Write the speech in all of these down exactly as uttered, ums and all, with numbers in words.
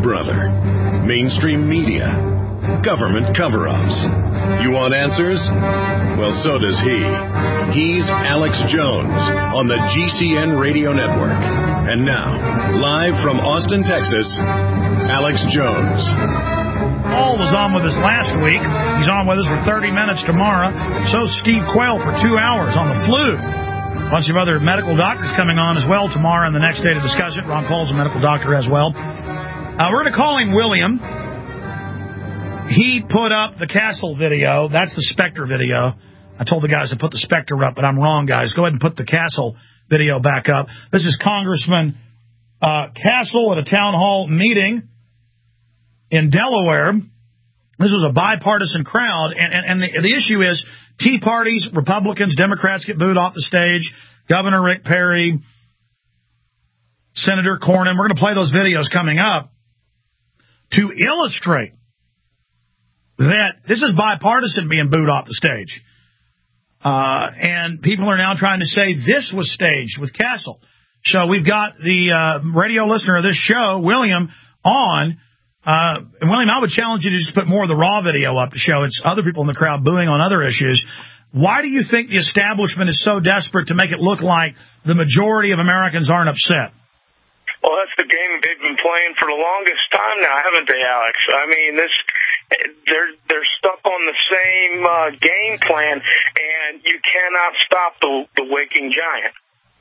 brother. Mainstream media. Government cover-ups. You want answers? Well, so does he. He's Alex Jones on the G C N Radio Network. And now, live from Austin, Texas, Alex Jones. Paul was on with us last week. He's on with us for thirty minutes tomorrow. So Steve Quayle for two hours on the flu. A bunch of other medical doctors coming on as well tomorrow and the next day to discuss it. Ron Paul's a medical doctor as well. Uh, we're going to call him William. He put up the Castle video. That's the Spectre video. I told the guys to put the Spectre up, but I'm wrong, guys. Go ahead and put the Castle video back up. This is Congressman uh, Castle at a town hall meeting in Delaware. This was a bipartisan crowd, and, and, and the, the issue is Tea Parties, Republicans, Democrats get booed off the stage. Governor Rick Perry, Senator Cornyn. We're going to play those videos coming up to illustrate that this is bipartisan being booed off the stage. Uh, and people are now trying to say this was staged with Castle. So we've got the uh, radio listener of this show, William, on. Uh, and William, I would challenge you to just put more of the raw video up to show it's other people in the crowd booing on other issues. Why do you think the establishment is so desperate to make it look like the majority of Americans aren't upset? Well, that's the game they've been playing for the longest time now, haven't they, Alex? I mean, this they're they're stuck on the same uh, game plan, and you cannot stop the the waking giant.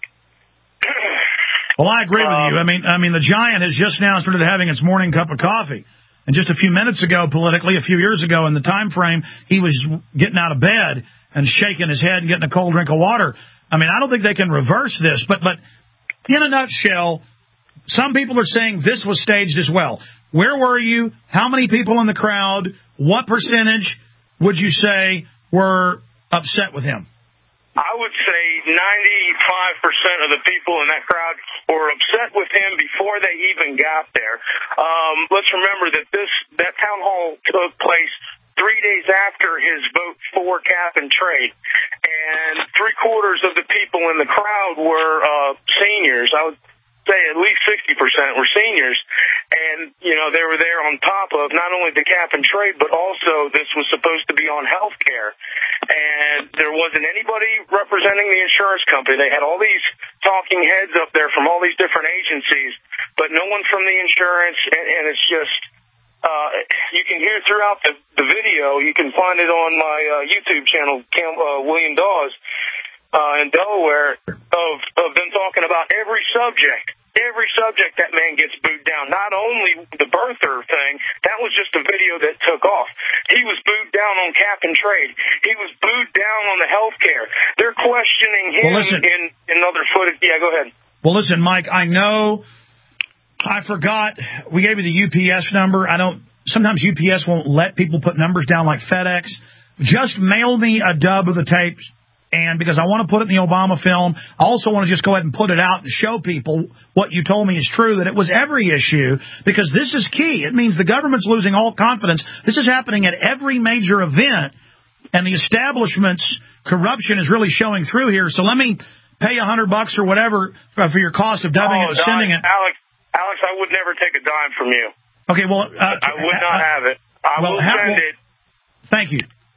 Well, I agree with you. I mean, I mean, the giant has just now started having its morning cup of coffee, and just a few minutes ago, politically, a few years ago, in the time frame, he was getting out of bed and shaking his head and getting a cold drink of water. I mean, I don't think they can reverse this, but but in a nutshell. Some people are saying this was staged as well. Where were you? How many people in the crowd? What percentage would you say were upset with him? I would say ninety-five percent of the people in that crowd were upset with him before they even got there. Um, let's remember that this that town hall took place three days after his vote for cap and trade. And three-quarters of the people in the crowd were uh, seniors. I would say at least sixty percent were seniors, and, you know, they were there on top of not only the cap and trade, but also this was supposed to be on health care, and there wasn't anybody representing the insurance company. They had all these talking heads up there from all these different agencies, but no one from the insurance, and, and it's just, uh, you can hear throughout the, the video, you can find it on my uh, YouTube channel, Cam, uh, William Dawes, Uh, in Delaware, of, of them talking about every subject. Every subject that man gets booed down. Not only the birther thing, that was just a video that took off. He was booed down on cap and trade. He was booed down on the health care. They're questioning him well, listen, in, in other footage. Yeah, go ahead. Well, listen, Mike, I know I forgot. We gave you the U P S number. I don't. Sometimes U P S won't let people put numbers down like FedEx. Just mail me a dub of the tapes. And because I want to put it in the Obama film, I also want to just go ahead and put it out and show people what you told me is true, that it was every issue, because this is key. It means the government's losing all confidence. This is happening at every major event, and the establishment's corruption is really showing through here. So let me pay a hundred bucks or whatever for your cost of dubbing oh, it and sending it. Alex, Alex, I would never take a dime from you. Okay, well... Uh, I would not uh, have it. I well, will send well, it. Thank you.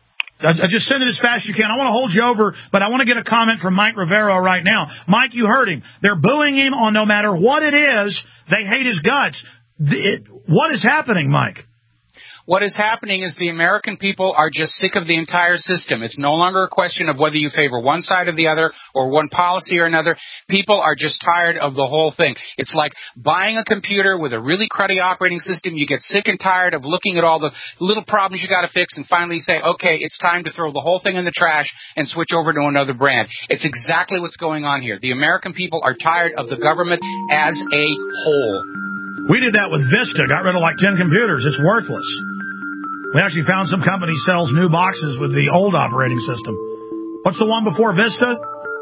I just send it as fast as you can. I want to hold you over, but I want to get a comment from Mike Rivero right now. Mike, you heard him. They're booing him on no matter what it is. They hate his guts. It, what is happening, Mike? What is happening is the American people are just sick of the entire system. It's no longer a question of whether you favor one side or the other or one policy or another. People are just tired of the whole thing. It's like buying a computer with a really cruddy operating system. You get sick and tired of looking at all the little problems you got to fix and finally say, okay, it's time to throw the whole thing in the trash and switch over to another brand. It's exactly what's going on here. The American people are tired of the government as a whole. We did that with Vista. Got rid of like ten computers. It's worthless. We actually found some company sells new boxes with the old operating system. What's the one before Vista?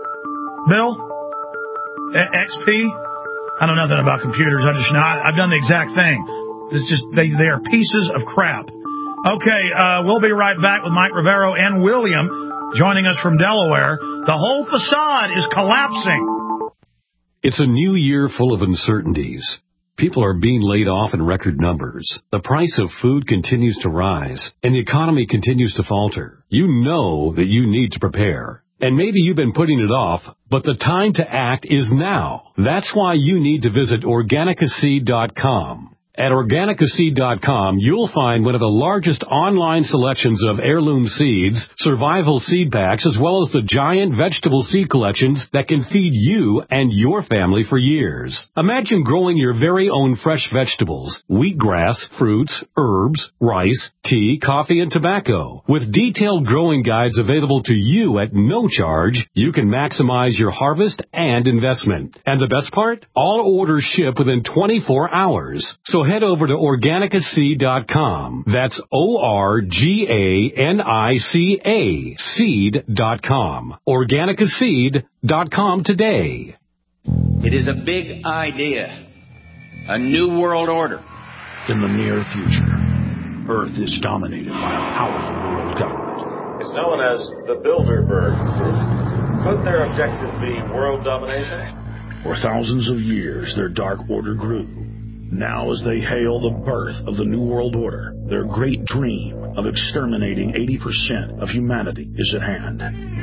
Bill? X P? I don't know nothing about computers. I just know I, I've done the exact thing. It's just they, they are pieces of crap. Okay, uh, we'll be right back with Mike Rivero and William joining us from Delaware. The whole facade is collapsing. It's a new year full of uncertainties. People are being laid off in record numbers. The price of food continues to rise, and the economy continues to falter. You know that you need to prepare. And maybe you've been putting it off, but the time to act is now. That's why you need to visit Organica Seed dot com. At Organica Seed dot com, you'll find one of the largest online selections of heirloom seeds, survival seed packs, as well as the giant vegetable seed collections that can feed you and your family for years. Imagine growing your very own fresh vegetables, wheatgrass, fruits, herbs, rice, tea, coffee, and tobacco. With detailed growing guides available to you at no charge, you can maximize your harvest and investment. And the best part? All orders ship within twenty-four hours. So head over to Organica Seed dot com. That's O R G A N I C A, seed dot com. Organica Seed dot com today. It is a big idea. A new world order. In the near future, Earth is dominated by a powerful world government. It's known as the Bilderberg Group. Could their objective be world domination? For thousands of years, their dark order grew. Now, as they hail the birth of the New World Order, their great dream of exterminating eighty percent of humanity is at hand.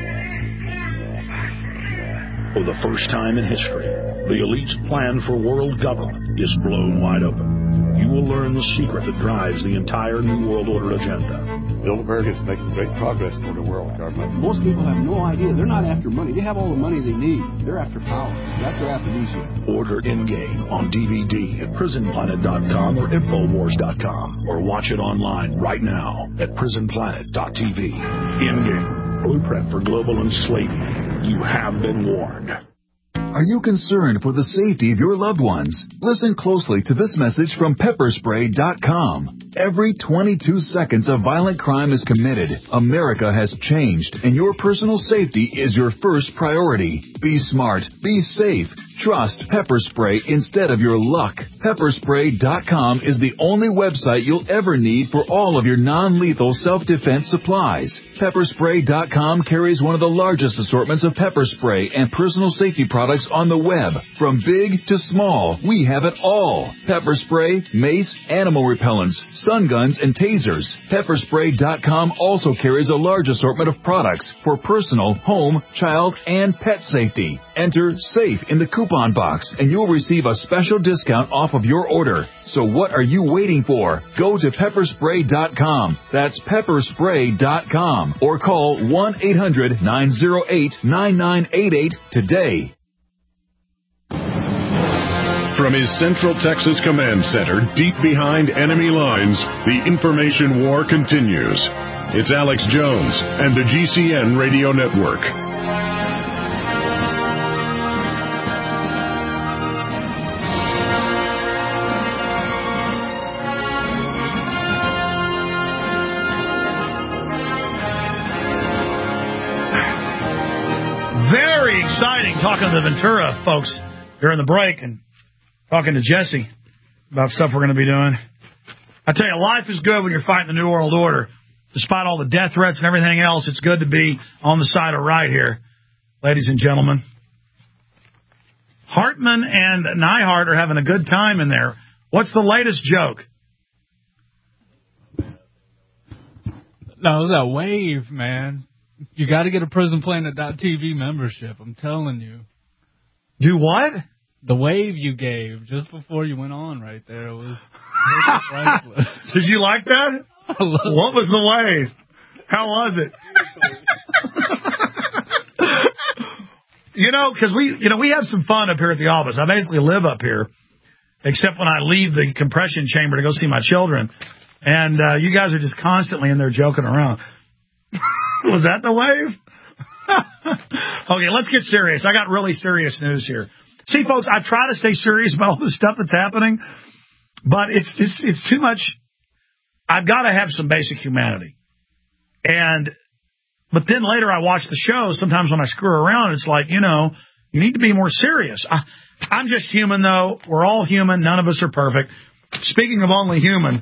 For the first time in history, the elite's plan for world government is blown wide open. You will learn the secret that drives the entire New World Order agenda. Bilderberg is making great progress toward a world government. Most people have no idea. They're not after money. They have all the money they need. They're after power. That's their aphrodisiac. Order Endgame on D V D at prison planet dot com or infowars dot com, or watch it online right now at prison planet dot t v. Endgame, blueprint for global enslavement. You have been warned. Are you concerned for the safety of your loved ones? Listen closely to this message from pepper spray dot com. Every twenty-two seconds a violent crime is committed. America has changed, and your personal safety is your first priority. Be smart. Be safe. Trust Pepper Spray instead of your luck. pepper spray dot com is the only website you'll ever need for all of your non-lethal self-defense supplies. pepper spray dot com carries one of the largest assortments of pepper spray and personal safety products on the web. From big to small, we have it all. Pepper spray, mace, animal repellents, stun guns, and tasers. pepper spray dot com also carries a large assortment of products for personal, home, child, and pet safety. Enter SAFE in the coupon box, and you'll receive a special discount off of your order. So what are you waiting for? Go to pepper spray dot com. That's pepper spray dot com. Or call one eight hundred nine oh eight nine nine eight eight today. From his Central Texas Command Center, deep behind enemy lines, the information war continues. It's Alex Jones and the G C N Radio Network. Very exciting talking to the Ventura folks during the break and talking to Jesse about stuff we're going to be doing. I tell you, life is good when you're fighting the New World Order. Despite all the death threats and everything else, it's good to be on the side of right here, ladies and gentlemen. Hartman and Neihart are having a good time in there. What's the latest joke? No, it's that wave, man. You got to get a prison planet dot t v membership. I'm telling you. Do what? The wave you gave just before you went on right there it was, it was priceless. Did you like that? What was the wave? How was it? You know, because we, you know, we have some fun up here at the office. I basically live up here, except when I leave the compression chamber to go see my children. And uh, you guys are just constantly in there joking around. Was that the wave? Okay, let's get serious. I got really serious news here. See, folks, I try to stay serious about all the stuff that's happening, but it's it's, it's too much. I've got to have some basic humanity. And but then later I watch the show. Sometimes when I screw around, it's like, you know, you need to be more serious. I, I'm just human, though. We're all human. None of us are perfect. Speaking of only human,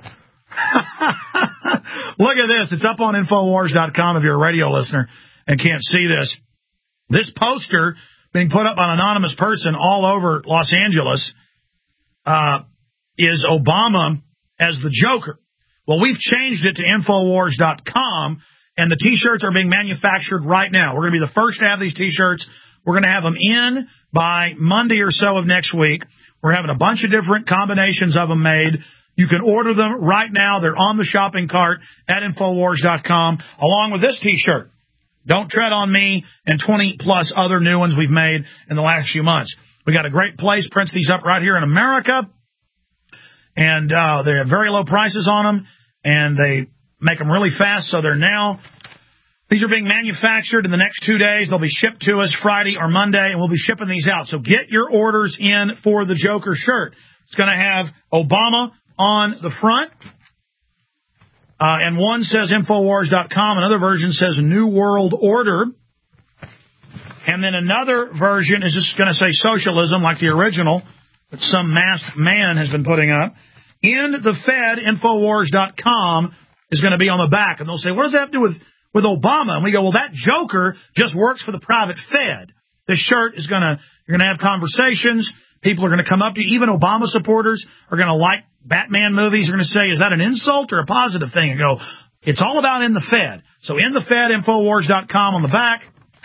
look at this. It's up on infowars dot com if you're a radio listener and can't see this. This poster being put up by an anonymous person all over Los Angeles. Uh, is Obama as the Joker. Well, we've changed it to Infowars dot com, and the T-shirts are being manufactured right now. We're going to be the first to have these T-shirts. We're going to have them in by Monday or so of next week. We're having a bunch of different combinations of them made. You can order them right now. They're on the shopping cart at Infowars dot com, along with this T-shirt. Don't tread on me, and twenty-plus other new ones we've made in the last few months. We got a great place, prints these up right here in America, and uh, they have very low prices on them, and they make them really fast, so they're now, these are being manufactured in the next two days. They'll be shipped to us Friday or Monday, and we'll be shipping these out. So get your orders in for the Joker shirt. It's going to have Obama on the front, uh, and one says Infowars dot com, another version says New World Order, and then another version is just going to say socialism, like the original that some masked man has been putting up. In the Fed, Infowars dot com is going to be on the back, and they'll say, what does that have to do with, with Obama? And we go, well, that Joker just works for the private Fed. This shirt is going to, you're going to have conversations. People are going to come up to you. Even Obama supporters are going to like Batman movies. Are going to say, is that an insult or a positive thing? And go, it's all about In the Fed. So In the Fed, Infowars dot com on the back.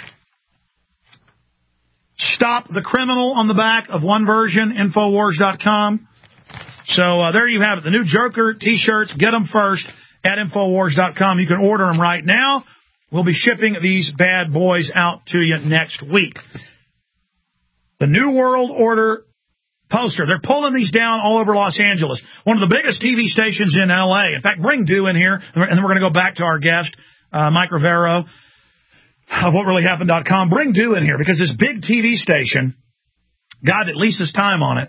Stop the Criminal on the back of one version, Infowars dot com. So uh, there you have it. The new Joker T-shirts. Get them first at Infowars dot com. You can order them right now. We'll be shipping these bad boys out to you next week. The New World Order poster. They're pulling these down all over Los Angeles. One of the biggest T V stations in L A. In fact, bring Dew in here, and then we're going to go back to our guest, uh, Mike Rivero of what really happened dot com. Bring Dew in here, because this big T V station, God that leases time on it,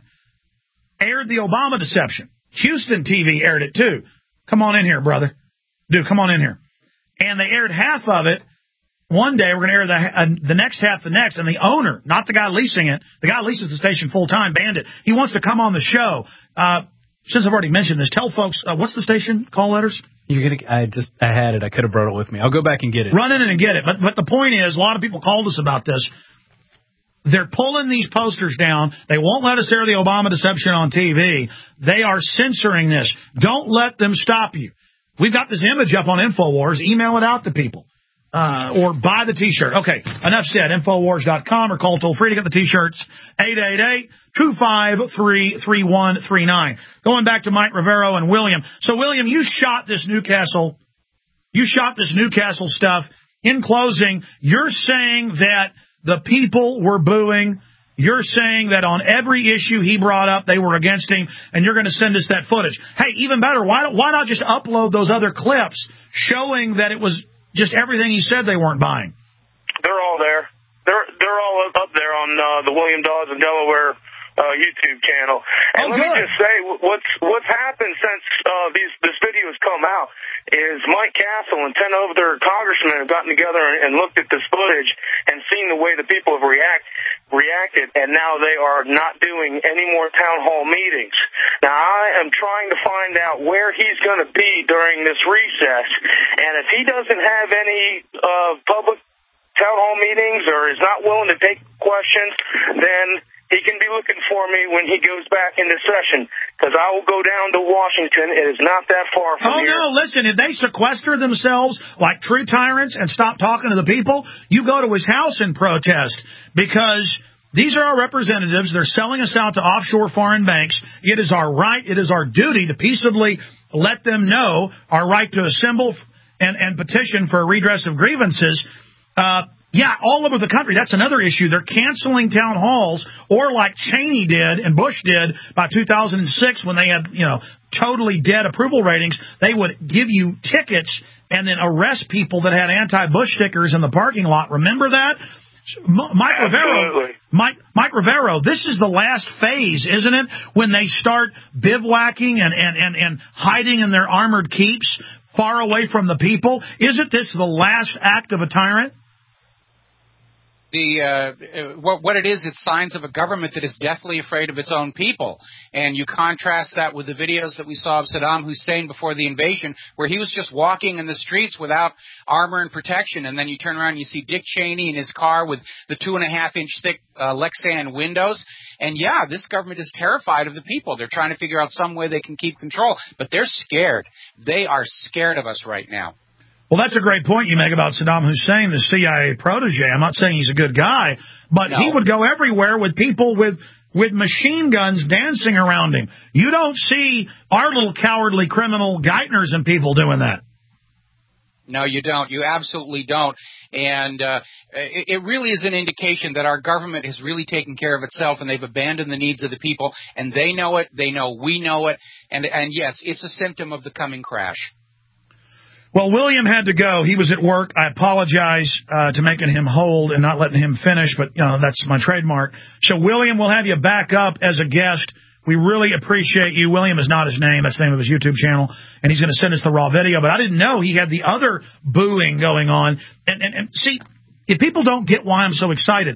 aired the Obama deception. Houston T V aired it too. Come on in here, brother. Dew, come on in here. And they aired half of it one day. We're going to air the, uh, the next half the next. And the owner, not the guy leasing it, the guy leases the station full-time, Bandit, he wants to come on the show. Uh, since I've already mentioned this, tell folks, uh, what's the station call letters? You're gonna. I just. I had it. I could have brought it with me. I'll go back and get it. Run in and get it. But but the point is, a lot of people called us about this. They're pulling these posters down. They won't let us air the Obama deception on T V. They are censoring this. Don't let them stop you. We've got this image up on Infowars. Email it out to people. Uh, or buy the T-shirt. Okay, enough said. Infowars dot com or call toll free to get the T-shirts. eight eight eight, two five three, three one three nine. Going back to Mike Rivero and William. So, William, you shot this Newcastle, you shot this Newcastle stuff. In closing, you're saying that the people were booing. You're saying that on every issue he brought up, they were against him, and you're going to send us that footage. Hey, even better, why don't, why not just upload those other clips showing that it was just everything he said they weren't buying? They're all there. They're they're all up there on uh, the William Dawes in Delaware uh, YouTube channel. And oh, let good. me just say, what's what's happened since uh, these this video has come out is Mike Castle and ten other congressmen have gotten together and, and looked at this footage and seen the way the people have react reacted, and now they are not doing any more town hall meetings. Now, I am trying to find out where he's going to be during this recess, and if he doesn't have any uh, public town hall meetings or is not willing to take questions, then he can be looking for me when he goes back into session, because I will go down to Washington. It is not that far from oh, here. Oh, no, listen, if they sequester themselves like true tyrants and stop talking to the people, you go to his house and protest, because these are our representatives. They're selling us out to offshore foreign banks. It is our right, it is our duty to peaceably let them know our right to assemble and, and petition for a redress of grievances. Uh, yeah, all over the country. That's another issue. They're canceling town halls, or like Cheney did and Bush did by two thousand six when they had, you know, totally dead approval ratings. They would give you tickets and then arrest people that had anti-Bush stickers in the parking lot. Remember that? Mike Rivero, Mike, Mike Rivero, this is the last phase, isn't it? When they start bivouacking and, and, and, and hiding in their armored keeps far away from the people. Isn't this the last act of a tyrant? The uh, what, what it is, it's signs of a government that is deathly afraid of its own people. And you contrast that with the videos that we saw of Saddam Hussein before the invasion, where he was just walking in the streets without armor and protection. And then you turn around and you see Dick Cheney in his car with the two and a half inch thick uh, Lexan windows. And yeah, this government is terrified of the people. They're trying to figure out some way they can keep control, but they're scared. They are scared of us right now. Well, that's a great point you make about Saddam Hussein, the C I A protege. I'm not saying he's a good guy, but no. He would go everywhere with people with with machine guns dancing around him. You don't see our little cowardly criminal Geithners and people doing that. No, you don't. You absolutely don't. And uh, it, it really is an indication that our government has really taken care of itself, and they've abandoned the needs of the people, and they know it. They know we know it. And, and yes, it's a symptom of the coming crash. Well, William had to go. He was at work. I apologize uh, to making him hold and not letting him finish, but you know that's my trademark. So, William, we'll have you back up as a guest. We really appreciate you. William is not his name. That's the name of his YouTube channel, and he's going to send us the raw video. But I didn't know he had the other booing going on. And, and, and see, if people don't get why I'm so excited,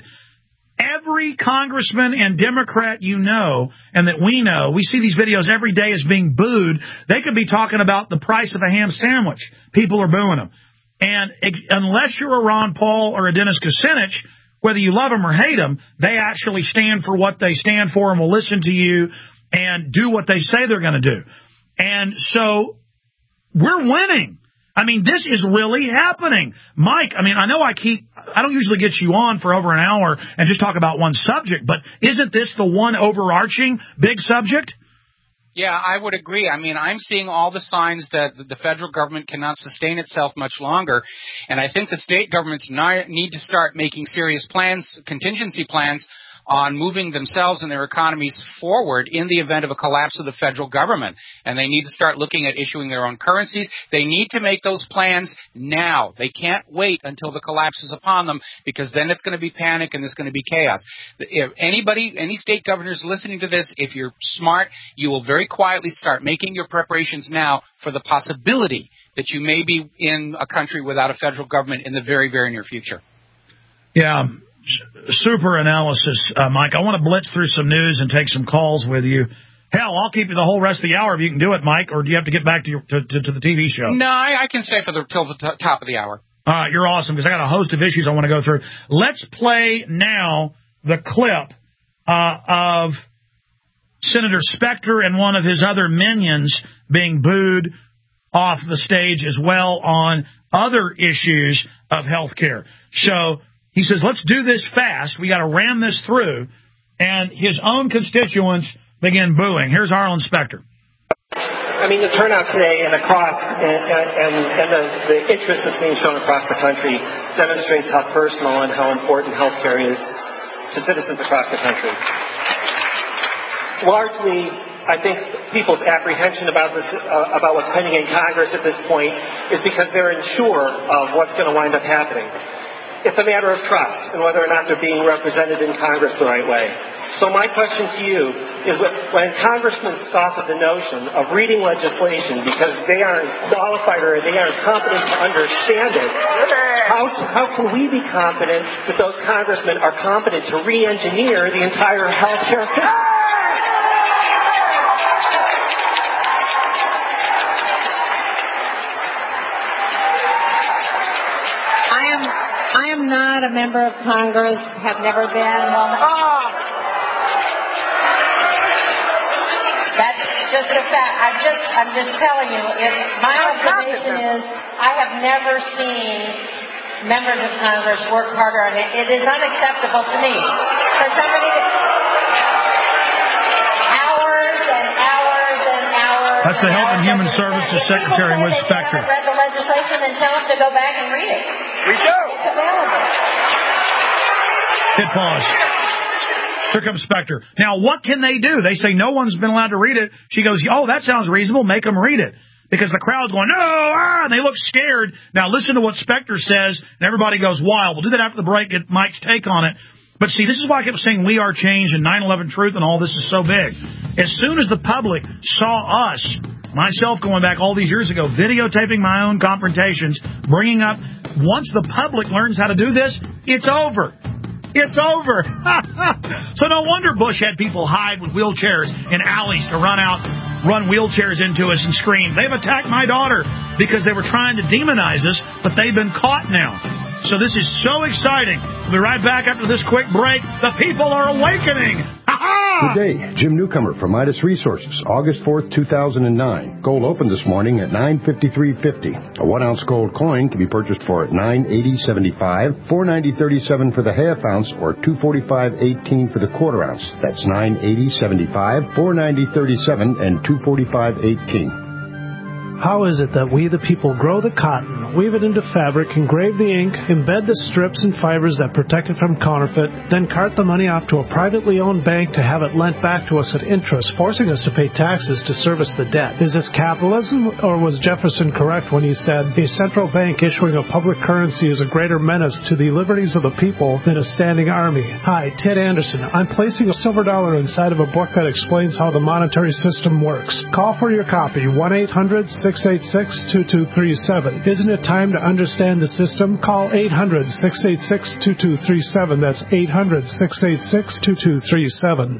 every congressman and Democrat you know and that we know, we see these videos every day as being booed. They could be talking about the price of a ham sandwich. People are booing them. And unless you're a Ron Paul or a Dennis Kucinich, whether you love them or hate them, they actually stand for what they stand for and will listen to you and do what they say they're going to do. And so we're winning. I mean, this is really happening. Mike, I mean, I know I keep, I don't usually get you on for over an hour and just talk about one subject, but isn't this the one overarching big subject? Yeah, I would agree. I mean, I'm seeing all the signs that the federal government cannot sustain itself much longer, and I think the state governments need to start making serious plans, contingency plans, on moving themselves and their economies forward in the event of a collapse of the federal government. And they need to start looking at issuing their own currencies. They need to make those plans now. They can't wait until the collapse is upon them, because then it's going to be panic and there's going to be chaos. If anybody, any state governors listening to this, if you're smart, you will very quietly start making your preparations now for the possibility that you may be in a country without a federal government in the very, very near future. Yeah. Super analysis, uh, Mike. I want to blitz through some news and take some calls with you. Hell, I'll keep you the whole rest of the hour if you can do it, Mike, or do you have to get back to your, to, to, to the T V show? No, I, I can stay for the till the t- top of the hour. All right, you're awesome, because I got a host of issues I want to go through. Let's play now the clip uh, of Senator Specter and one of his other minions being booed off the stage as well on other issues of health care. So he says, let's do this fast. We got to ram this through. And his own constituents begin booing. Here's Arlen Specter. I mean, the turnout today and across, and, and, and the, the interest that's being shown across the country demonstrates how personal and how important health care is to citizens across the country. Largely, I think people's apprehension about this, uh, about what's pending in Congress at this point is because they're unsure of what's going to wind up happening. It's a matter of trust and whether or not they're being represented in Congress the right way. So my question to you is, when congressmen scoff at the notion of reading legislation because they aren't qualified or they aren't competent to understand it, how, how can we be confident that those congressmen are competent to re-engineer the entire health care system? I am not a member of Congress, have never been. Well, oh. That's just a fact. I'm just, I'm just telling you. If my observation is, I have never seen members of Congress work harder on it. It is unacceptable to me for somebody to hours and hours and hours. That's the Health and Human Services Secretary, Liz Specter. Read the legislation and tell them to go back and read it. We do. Hit pause. Here comes Specter. Now, what can they do? They say no one's been allowed to read it. She goes, oh, that sounds reasonable. Make them read it. Because the crowd's going, no, ah, and they look scared. Now, listen to what Specter says, and everybody goes wild. We'll do that after the break, get Mike's take on it. But see, this is why I kept saying We Are Change and nine eleven Truth and all this is so big. As soon as the public saw us, myself going back all these years ago, videotaping my own confrontations, bringing up, once the public learns how to do this, it's over. It's over. So no wonder Bush had people hide with wheelchairs in alleys to run out, run wheelchairs into us and scream, they've attacked my daughter, because they were trying to demonize us, but they've been caught now. So this is so exciting. We'll be right back after this quick break. The people are awakening. Ha-ha! Good day. Jim Newcomer from Midas Resources, August fourth, two thousand nine. Gold opened this morning at nine fifty-three fifty. A one-ounce gold coin can be purchased for nine eighty seventy-five, four ninety thirty-seven for the half ounce, or two forty-five eighteen for the quarter ounce. That's nine eighty seventy-five, four ninety thirty-seven, and two forty-five eighteen. How is it that we, the people, grow the cotton, weave it into fabric, engrave the ink, embed the strips and fibers that protect it from counterfeit, then cart the money off to a privately owned bank to have it lent back to us at interest, forcing us to pay taxes to service the debt? Is this capitalism, or was Jefferson correct when he said, a central bank issuing a public currency is a greater menace to the liberties of the people than a standing army? Hi, Ted Anderson. I'm placing a silver dollar inside of a book that explains how the monetary system works. Call for your copy, one eight hundred six eight six two two three seven. Isn't it time to understand the system? Call eight hundred six eight six two two three seven. That's eight hundred six eight six two two three seven.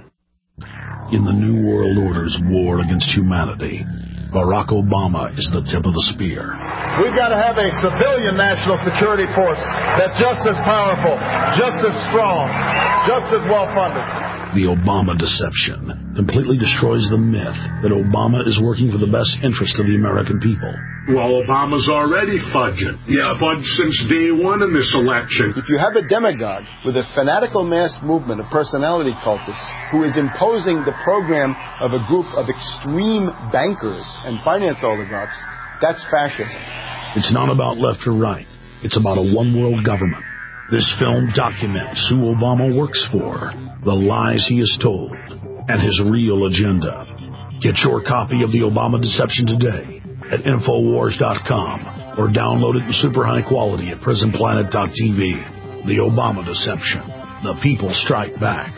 In the New World Order's war against humanity, Barack Obama is the tip of the spear. We've got to have a civilian national security force that's just as powerful, just as strong, just as well-funded. The Obama deception completely destroys the myth that Obama is working for the best interest of the American people. Well, Obama's already fudging. He's yeah. fudged since day one in this election. If you have a demagogue with a fanatical mass movement of personality cultists who is imposing the program of a group of extreme bankers and finance oligarchs, that's fascism. It's not about left or right. It's about a one-world government. This film documents who Obama works for, the lies he has told, and his real agenda. Get your copy of The Obama Deception today at Infowars dot com or download it in super high quality at Prison Planet dot T V. The Obama Deception. The people strike back.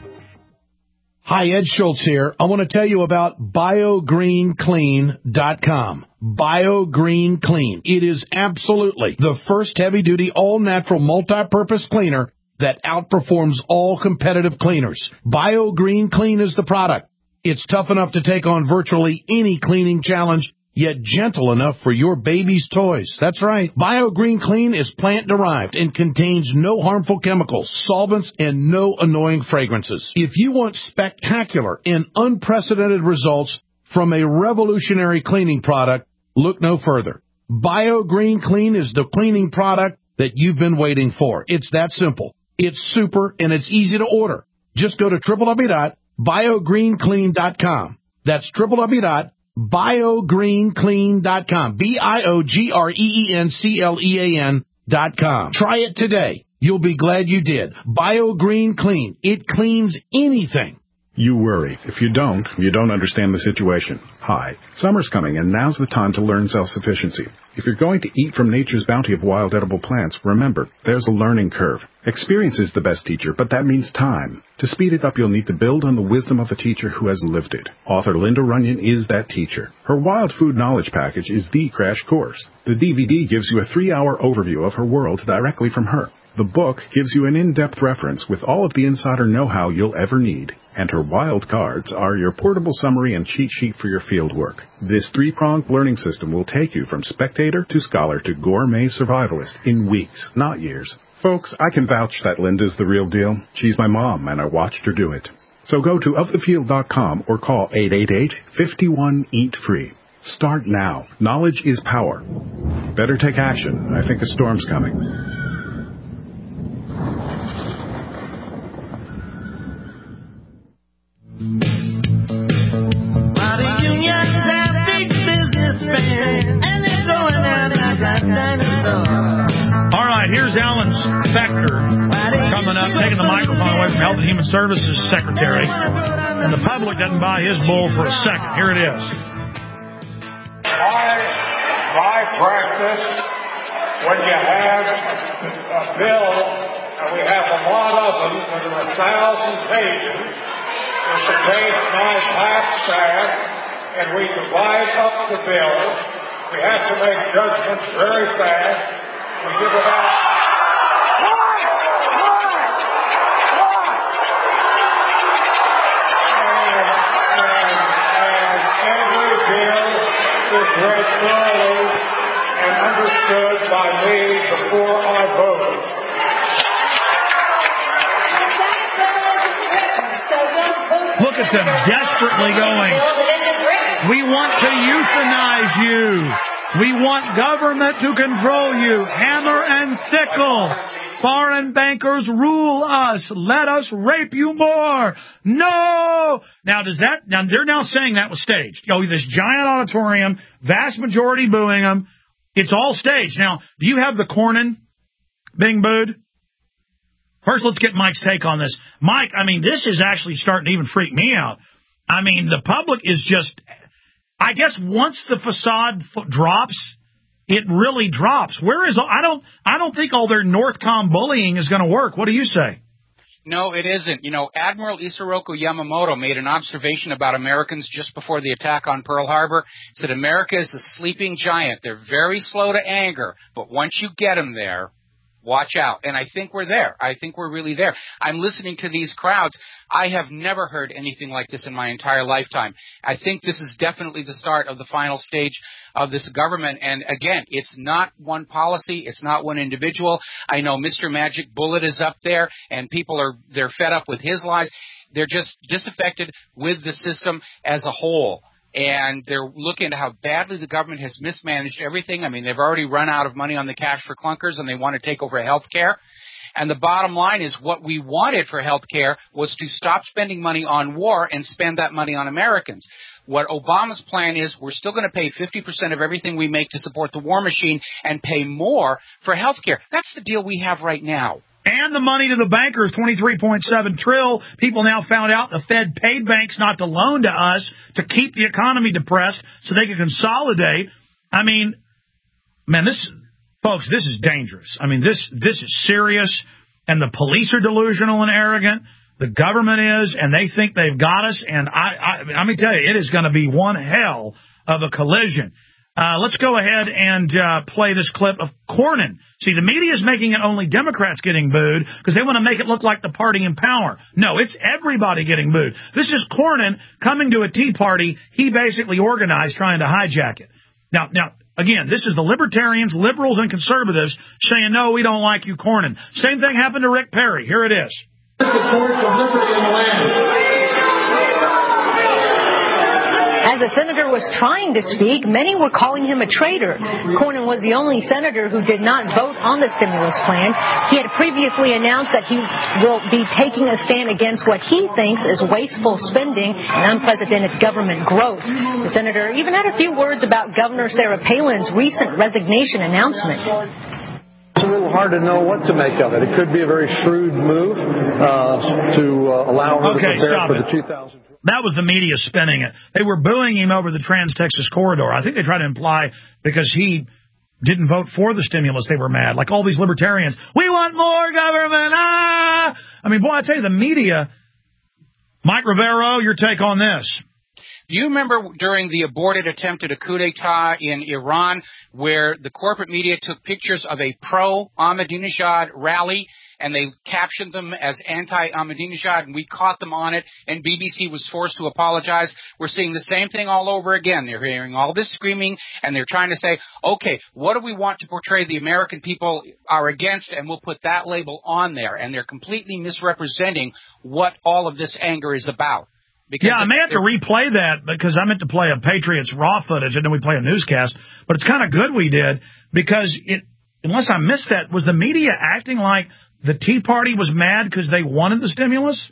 Hi, Ed Schultz here. I want to tell you about Bio Green Clean dot com. Bio Green Clean. It is absolutely the first heavy-duty, all-natural, multi-purpose cleaner that outperforms all competitive cleaners. Bio Green Clean is the product. It's tough enough to take on virtually any cleaning challenge, yet gentle enough for your baby's toys. That's right. Bio Green Clean is plant-derived and contains no harmful chemicals, solvents, and no annoying fragrances. If you want spectacular and unprecedented results from a revolutionary cleaning product, look no further. Bio Green Clean is the cleaning product that you've been waiting for. It's that simple. It's super, and it's easy to order. Just go to w w w dot bio green clean dot com. That's w w w dot bio green clean dot com. B I O G R E E N C L E A N dot com. Try it today. You'll be glad you did. Bio Green Clean. It cleans anything. You worry. If you don't, you don't understand the situation. Hi. Summer's coming, and now's the time to learn self-sufficiency. If you're going to eat from nature's bounty of wild edible plants, remember, there's a learning curve. Experience is the best teacher, but that means time. To speed it up, you'll need to build on the wisdom of a teacher who has lived it. Author Linda Runyon is that teacher. Her Wild Food Knowledge Package is the crash course. The D V D gives you a three-hour overview of her world directly from her. The book gives you an in-depth reference with all of the insider know-how you'll ever need. And her wild cards are your portable summary and cheat sheet for your field work. This three-pronged learning system will take you from spectator to scholar to gourmet survivalist in weeks, not years. Folks, I can vouch that Linda's the real deal. She's my mom, and I watched her do it. So go to of the field dot com or call eight eight eight, five one, eat free. Start now. Knowledge is power. Better take action. I think a storm's coming. All right, here's Alan Spector coming up, taking the microphone away from Health and Human Services Secretary, and the public doesn't buy his bull for a second. Here it is. My, my practice, when you have a bill, and we have a lot of them, that are a thousand pages, is to take my half staff, and we divide up the bill. We have to make judgments very fast. We give about... swallowed and understood by me before I voted. Look at them desperately going. We want to euthanize you. We want government to control you. Hammer and sickle. Foreign bankers rule us. Let us rape you more. No. Now, does that, now they're now saying that was staged. Oh, this giant auditorium, vast majority booing them. It's all staged. Now, do you have the Cornyn being booed? First, let's get Mike's take on this. Mike, I mean, this is actually starting to even freak me out. I mean, the public is just, I guess once the facade f- drops, it really drops. Where is, I don't, I don't think all their Northcom bullying is going to work. What do you say? No, it isn't. You know, Admiral Isoroku Yamamoto made an observation about Americans just before the attack on Pearl Harbor. He said, America is a sleeping giant. They're very slow to anger, but once you get them there, watch out. And I think we're there. I think we're really there. I'm listening to these crowds. I have never heard anything like this in my entire lifetime. I think this is definitely the start of the final stage of this government. And again, it's not one policy. It's not one individual. I know Mister Magic Bullet is up there and people are, they're fed up with his lies. They're just disaffected with the system as a whole. And they're looking at how badly the government has mismanaged everything. I mean, they've already run out of money on the cash for clunkers, and they want to take over health care. And the bottom line is what we wanted for health care was to stop spending money on war and spend that money on Americans. What Obama's plan is, we're still going to pay fifty percent of everything we make to support the war machine and pay more for health care. That's the deal we have right now. And the money to the bankers, twenty-three point seven trillion dollars. People now found out the Fed paid banks not to loan to us to keep the economy depressed so they could consolidate. I mean, man, this, folks, this is dangerous. I mean, this this is serious, and the police are delusional and arrogant. The government is, and they think they've got us. And I, I, let me tell you, it is going to be one hell of a collision. Uh, let's go ahead and uh, play this clip of Cornyn. See, the media is making it only Democrats getting booed because they want to make it look like the party in power. No, it's everybody getting booed. This is Cornyn coming to a Tea Party he basically organized trying to hijack it. Now, now again, this is the libertarians, liberals, and conservatives saying, no, we don't like you, Cornyn. Same thing happened to Rick Perry. Here it is. The torch of liberty in the land. As the senator was trying to speak, many were calling him a traitor. Cornyn was the only senator who did not vote on the stimulus plan. He had previously announced that he will be taking a stand against what he thinks is wasteful spending and unprecedented government growth. The senator even had a few words about Governor Sarah Palin's recent resignation announcement. It's a little hard to know what to make of it. It could be a very shrewd move uh, to uh, allow her okay, to prepare stop for it. the two thousand. That was the media spinning it. They were booing him over the Trans-Texas Corridor. I think they tried to imply because he didn't vote for the stimulus, they were mad. Like all these libertarians, we want more government. Ah! I mean, boy, I tell you, the media. Mike Rivero, your take on this. Do you remember during the aborted attempt at a coup d'etat in Iran where the corporate media took pictures of a pro-Ahmadinejad rally and they captioned them as anti-Ahmadinejad, and we caught them on it, and B B C was forced to apologize? We're seeing the same thing all over again. They're hearing all this screaming, and they're trying to say, okay, what do we want to portray the American people are against, and we'll put that label on there. And they're completely misrepresenting what all of this anger is about. Because yeah, I may have to replay that because I meant to play a Patriots Raw footage and then we play a newscast. But it's kind of good we did because it, unless I missed that, was the media acting like the Tea Party was mad because they wanted the stimulus?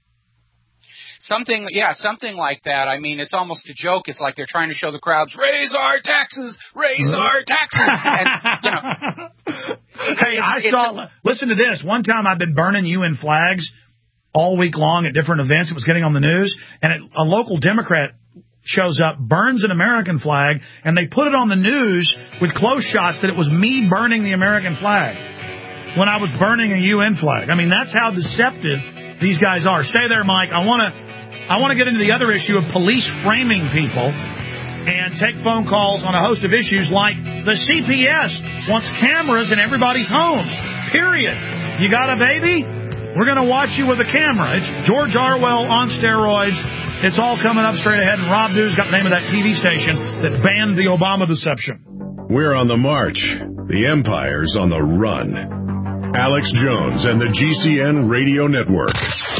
Something, yeah, something like that. I mean, it's almost a joke. It's like they're trying to show the crowds, raise our taxes, raise our taxes. And, you know, hey, I saw, a, listen to this. One time I've been burning U N flags all week long at different events. It was getting on the news, and it, a local Democrat shows up, burns an American flag, and they put it on the news with close shots that it was me burning the American flag when I was burning a U N flag. I mean, that's how deceptive these guys are. Stay there, Mike. I want to I want to get into the other issue of police framing people and take phone calls on a host of issues like the C P S wants cameras in everybody's homes, period. You got a baby? We're going to watch you with a camera. It's George Orwell on steroids. It's all coming up straight ahead. And Rob Dew's got the name of that T V station that banned the Obama deception. We're on the march. The empire's on the run. Alex Jones and the G C N Radio Network.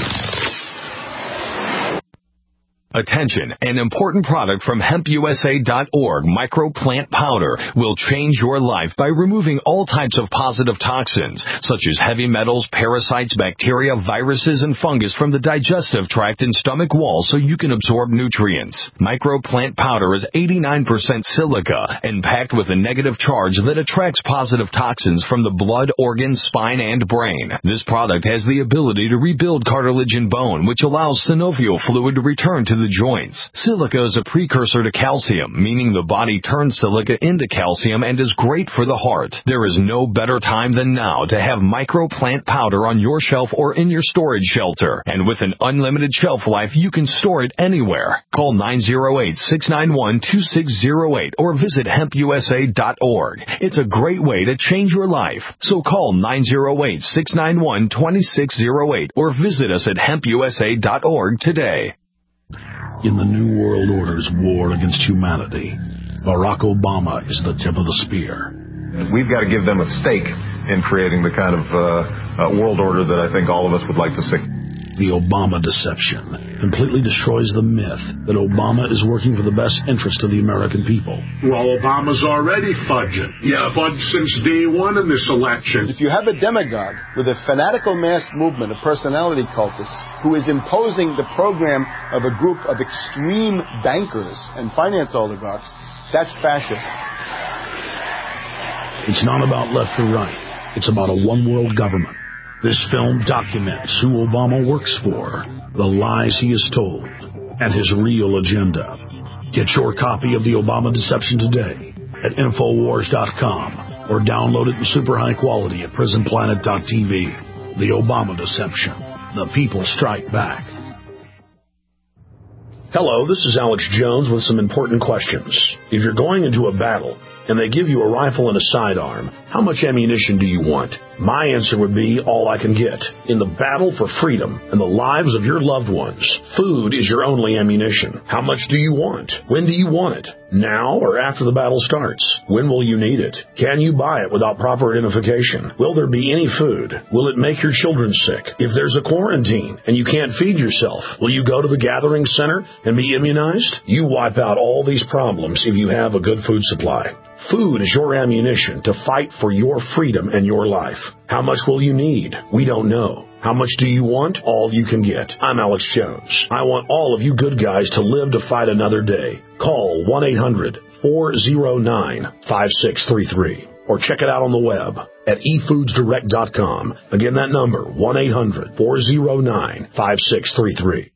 Attention, an important product from hemp U S A dot org, microplant powder, will change your life by removing all types of positive toxins, such as heavy metals, parasites, bacteria, viruses, and fungus from the digestive tract and stomach wall so you can absorb nutrients. Microplant powder is eighty-nine percent silica and packed with a negative charge that attracts positive toxins from the blood, organs, spine, and brain. This product has the ability to rebuild cartilage and bone, which allows synovial fluid to return to the joints. Silica is a precursor to calcium, meaning the body turns silica into calcium and is great for the heart. There is no better time than now to have microplant powder on your shelf or in your storage shelter. And with an unlimited shelf life, you can store it anywhere. Call nine oh eight, six nine one, two six oh eight or visit hemp U S A dot org. It's a great way to change your life. So call nine oh eight, six nine one, two six oh eight or visit us at hemp U S A dot org today. In the New World Order's war against humanity, Barack Obama is the tip of the spear. We've got to give them a stake in creating the kind of uh, uh, world order that I think all of us would like to see. The Obama deception completely destroys the myth that Obama is working for the best interest of the American people. Well, Obama's already fudging. He's yeah. fudged since day one in this election. If you have a demagogue with a fanatical mass movement of personality cultists who is imposing the program of a group of extreme bankers and finance oligarchs, that's fascism. It's not about left or right. It's about a one-world government. This film documents who Obama works for, the lies he has told, and his real agenda. Get your copy of The Obama Deception today at Infowars dot com or download it in super high quality at Prison Planet dot T V. The Obama Deception. The people strike back. Hello, this is Alex Jones with some important questions. If you're going into a battle and they give you a rifle and a sidearm, how much ammunition do you want? My answer would be all I can get. In the battle for freedom and the lives of your loved ones, food is your only ammunition. How much do you want? When do you want it? Now or after the battle starts? When will you need it? Can you buy it without proper identification? Will there be any food? Will it make your children sick? If there's a quarantine and you can't feed yourself, will you go to the gathering center and be immunized? You wipe out all these problems if you have a good food supply. Food is your ammunition to fight for your freedom and your life. How much will you need? We don't know. How much do you want? All you can get. I'm Alex Jones. I want all of you good guys to live to fight another day. Call one eight hundred, four oh nine, five six three three or check it out on the web at e foods direct dot com. Again, that number, one eight hundred, four oh nine, five six three three.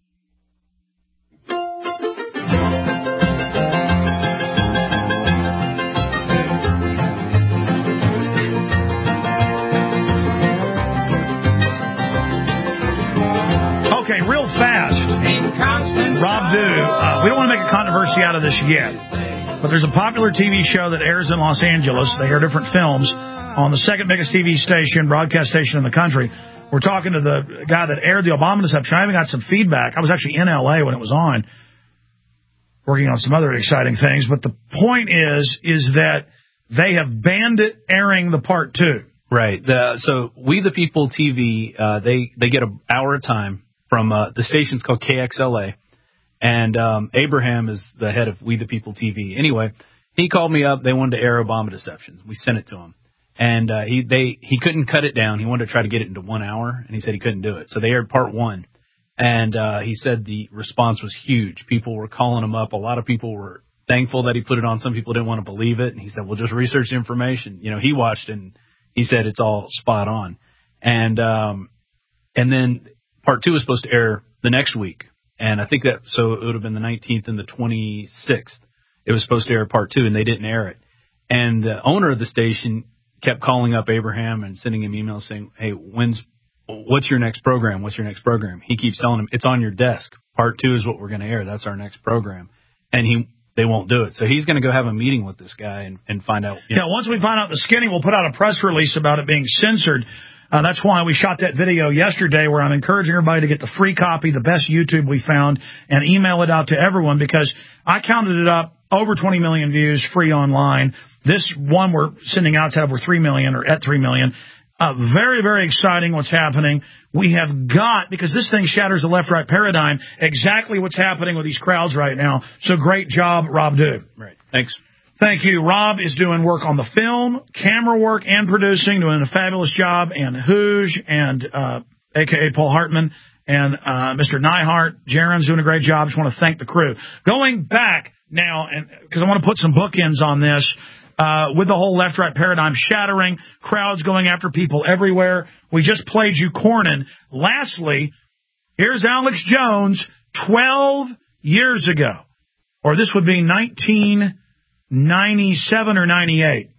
Okay, real fast. Rob Dew. Uh, we don't want to make a controversy out of this yet, but there's a popular T V show that airs in Los Angeles. They air different films on the second biggest T V station, broadcast station in the country. We're talking to the guy that aired the Obama deception. I even got some feedback. I was actually in L A when it was on, working on some other exciting things. But the point is, is that they have banned it airing the part two. Right. The, so We the People T V, uh, they, they get an hour at a time from uh, the station's called K X L A. And um, Abraham is the head of We the People T V. Anyway, he called me up. They wanted to air Obama Deceptions. We sent it to him. And uh, he they he couldn't cut it down. He wanted to try to get it into one hour, and he said he couldn't do it. So they aired part one. And uh, he said the response was huge. People were calling him up. A lot of people were thankful that he put it on. Some people didn't want to believe it. And he said, well, just research the information. You know, he watched, and he said it's all spot on. And um, and then part two was supposed to air the next week. And I think that, so it would have been the nineteenth and the twenty-sixth. It was supposed to air part two, and they didn't air it. And the owner of the station kept calling up Abraham and sending him emails saying, hey, when's, what's your next program? What's your next program? He keeps telling him, it's on your desk. Part two is what we're going to air. That's our next program. And he, they won't do it. So he's going to go have a meeting with this guy and, and find out. Yeah, know. Once we find out the skinny, we'll put out a press release about it being censored. Uh, that's why we shot that video yesterday where I'm encouraging everybody to get the free copy, the best YouTube we found, and email it out to everyone because I counted it up, over twenty million views, free online. This one we're sending out to over three million or at three million. Uh, very, very exciting what's happening. We have got, because this thing shatters the left-right paradigm, exactly what's happening with these crowds right now. So great job, Rob Dew. Right. Thanks. Thank you. Rob is doing work on the film, camera work, and producing, doing a fabulous job. And Hooge and uh, a k a. Paul Hartman and uh, Mister Neihart, Jaron's doing a great job. Just want to thank the crew. Going back now, and because I want to put some bookends on this, uh, with the whole left-right paradigm shattering, crowds going after people everywhere. We just played you Cornyn. Lastly, here's Alex Jones twelve years ago, or this would be nineteen ninety-seven or ninety-eight.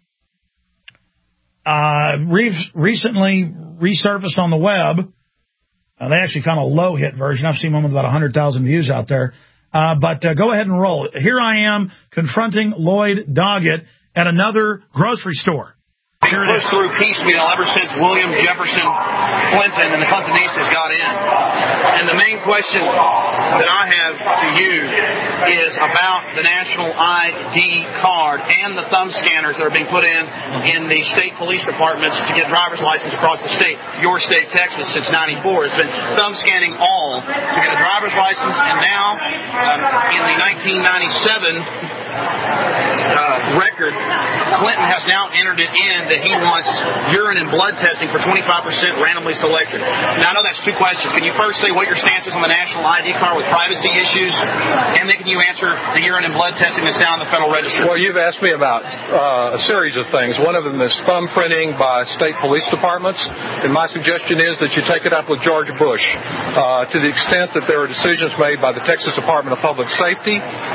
Uh, re- recently resurfaced on the web. Uh, they actually found a low-hit version. I've seen one with about one hundred thousand views out there. Uh, but uh, go ahead and roll. Here I am confronting Lloyd Doggett at another grocery store. Pushed through piecemeal ever since William Jefferson Clinton and the Clintonistas got in. And the main question that I have to you is about the national I D card and the thumb scanners that are being put in in the state police departments to get driver's license across the state. Your state, Texas, since ninety-four has been thumb scanning all to get a driver's license. And now, um, in the nineteen ninety-seven Uh, record, Clinton has now entered it in that he wants urine and blood testing for twenty-five percent randomly selected. Now, I know that's two questions. Can you first say what your stance is on the national I D card with privacy issues? And then can you answer the urine and blood testing that's now in the Federal Register? Well, you've asked me about uh, a series of things. One of them is thumb printing by state police departments. And my suggestion is that you take it up with George Bush. Uh, to the extent that there are decisions made by the Texas Department of Public Safety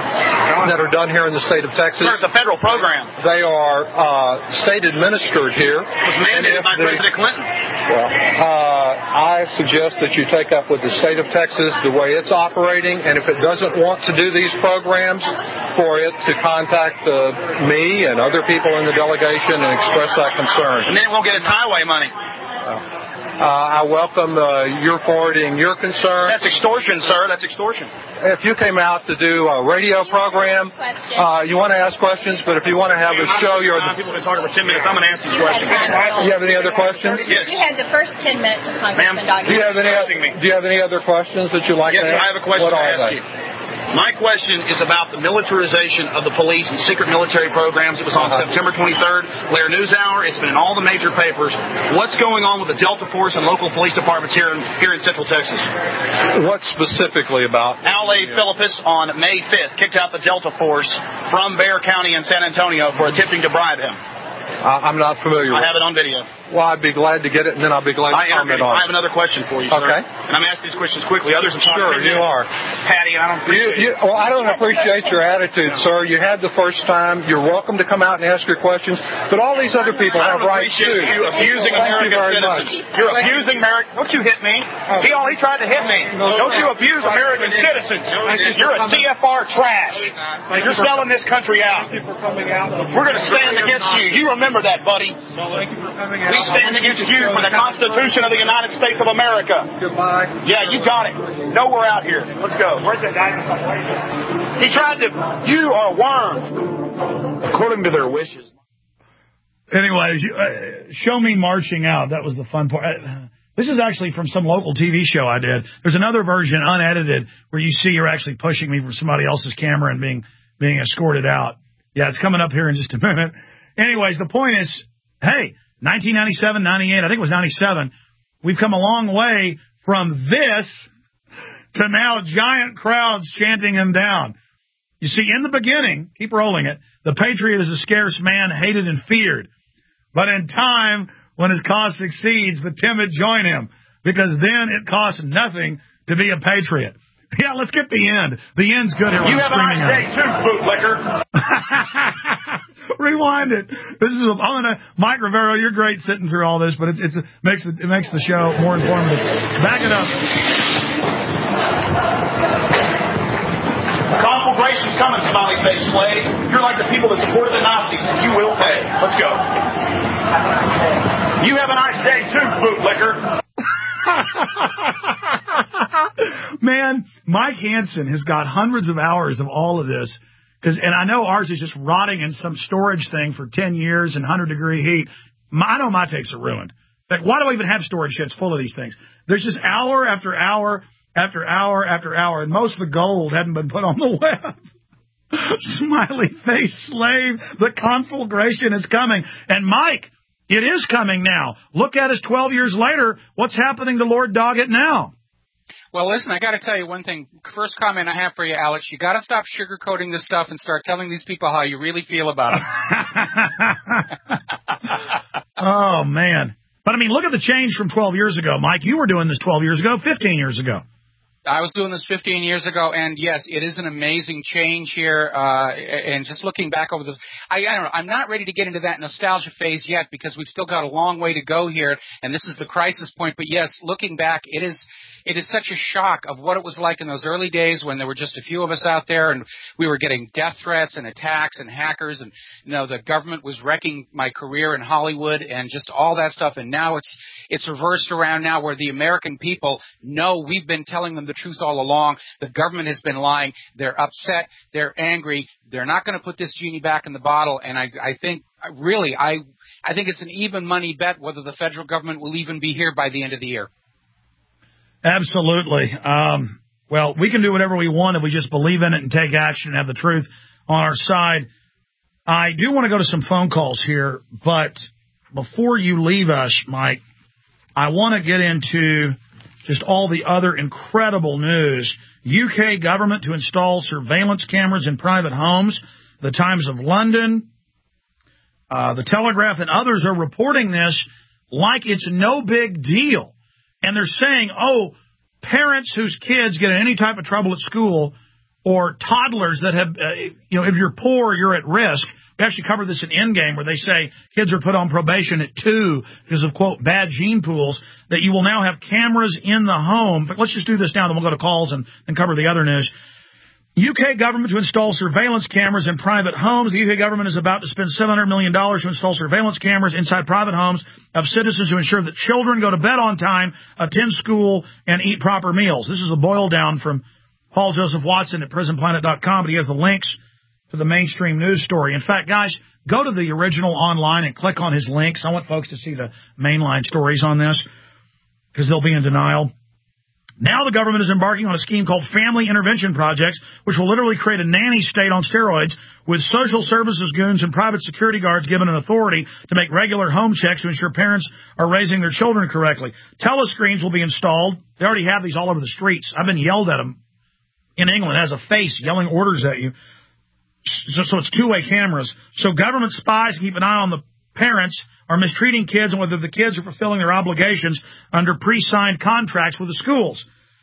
that are done here in the state of Texas. Sir, it's a federal program. They are uh, state administered here. It was mandated by the, President Clinton. Well, uh, I suggest that you take up with the state of Texas the way it's operating, and if it doesn't want to do these programs, for it to contact uh, me and other people in the delegation and express that concern. And then it won't get its highway money. Uh, Uh, I welcome uh, your forwarding your concern. That's extortion, sir. That's extortion. If you came out to do a radio program, uh, you want to ask questions, but if you want to have a show, you're... Uh, people have been talking for ten minutes. I'm going to ask these questions. Do you have any other questions? Yes. You had the first ten minutes of Congressman Doggett. Do you have any, do you have any other questions that you'd like yes, to ask? Yes, I have a question what to are ask they? you. My question is about the militarization of the police and secret military programs. It was on uh-huh. September twenty-third, Lair NewsHour. It's been in all the major papers. What's going on with the Delta Force and local police departments here in, here in Central Texas? What specifically about? Al A. Philippus on May fifth kicked out the Delta Force from Bexar County in San Antonio for attempting to bribe him. Uh, I'm not familiar with I have it on video. Well, I'd be glad to get it, and then I'll be glad to I comment on it. I have another question for you, sir. Okay. And I'm asking these questions quickly. Others have talked Sure, you are. Patty, and I don't appreciate you, you, Well, I don't appreciate your attitude, sir. You had the first time. You're welcome to come out and ask your questions. But all these other people have rights, too. You abusing Thank American you very citizens. much. You're abusing American... Don't you hit me. Oh. He only tried to hit me. No, don't you abuse American citizens. You're a C F R trash. You're selling this country out. Thank you for coming out. We're going to stand against you. You remember that, buddy. Thank you for coming out. We stand against you for the Constitution of the United States of America. Goodbye. Yeah, you got it. No, we're out here. Let's go. Where's that guy? He tried to... You are a worm. According to their wishes. Anyways, you, uh, show me marching out. That was the fun part. Uh, this is actually from some local T V show I did. There's another version, unedited, where you see you're actually pushing me from somebody else's camera and being being escorted out. Yeah, it's coming up here in just a minute. Anyways, the point is, hey, nineteen ninety-seven, ninety-eight, I think it was ninety-seven, we've come a long way from this to now giant crowds chanting him down. You see, in the beginning, keep rolling it, the patriot is a scarce man, hated and feared. But in time, when his cause succeeds, the timid join him, because then it costs nothing to be a patriot. Yeah, let's get the end. The end's good here. You have a nice day, too, bootlicker. Rewind it. This is. A, I'm gonna. Mike Rivero, you're great sitting through all this, but it's, it's it makes the, it makes the show more informative. Back it up. Conflagration's coming, smiley face slave. You're like the people that supported the Nazis, and you will pay. Let's go. You have a nice day too, bootlicker. Man, Mike Hansen has got hundreds of hours of all of this. Cause, and I know ours is just rotting in some storage thing for ten years and one hundred degree heat. My, I know my tapes are ruined. Like, why do I even have storage sheds full of these things? There's just hour after hour after hour after hour, and most of the gold hadn't been put on the web. Smiley face slave, the conflagration is coming. And Mike, it is coming now. Look at us twelve years later. What's happening to Lord Doggett now? Well, listen, I got to tell you one thing. First comment I have for you, Alex, you got to stop sugarcoating this stuff and start telling these people how you really feel about it. Oh, man. But, I mean, look at the change from twelve years ago. Mike, you were doing this twelve years ago, fifteen years ago. I was doing this fifteen years ago, and yes, it is an amazing change here. Uh, and just looking back over this, I, I don't know, I'm not ready to get into that nostalgia phase yet because we've still got a long way to go here, and this is the crisis point. But yes, looking back, it is it is such a shock of what it was like in those early days when there were just a few of us out there, and we were getting death threats and attacks and hackers, and you know the government was wrecking my career in Hollywood and just all that stuff. And now it's it's reversed around now, where the American people know we've been telling them the truth all along. The government has been lying. They're upset. They're angry. They're not going to put this genie back in the bottle. And I, I think, really, I, I think it's an even money bet whether the federal government will even be here by the end of the year. Absolutely. Um, well, we can do whatever we want if we just believe in it and take action and have the truth on our side. I do want to go to some phone calls here, but before you leave us, Mike, I want to get into just all the other incredible news. U K government to install surveillance cameras in private homes. The Times of London, uh, the Telegraph, and others are reporting this like it's no big deal. And they're saying, oh, parents whose kids get in any type of trouble at school, or toddlers that have, uh, you know, if you're poor, you're at risk. We actually covered this in Endgame, where they say kids are put on probation at two because of, quote, bad gene pools, that you will now have cameras in the home. But let's just do this now, then we'll go to calls and, and cover the other news. U K government to install surveillance cameras in private homes. The U K government is about to spend seven hundred million dollars to install surveillance cameras inside private homes of citizens to ensure that children go to bed on time, attend school, and eat proper meals. This is a boil down from Paul Joseph Watson at prison planet dot com, but he has the links to the mainstream news story. In fact, guys, go to the original online and click on his links. I want folks to see the mainline stories on this because they'll be in denial. Now the government is embarking on a scheme called Family Intervention Projects, which will literally create a nanny state on steroids, with social services goons and private security guards given an authority to make regular home checks to ensure parents are raising their children correctly. Telescreens will be installed. They already have these all over the streets. I've been yelled at them in England. It has a face yelling orders at you. So, so it's two-way cameras. So government spies keep an eye on the parents are mistreating kids and whether the kids are fulfilling their obligations under pre-signed contracts with the schools.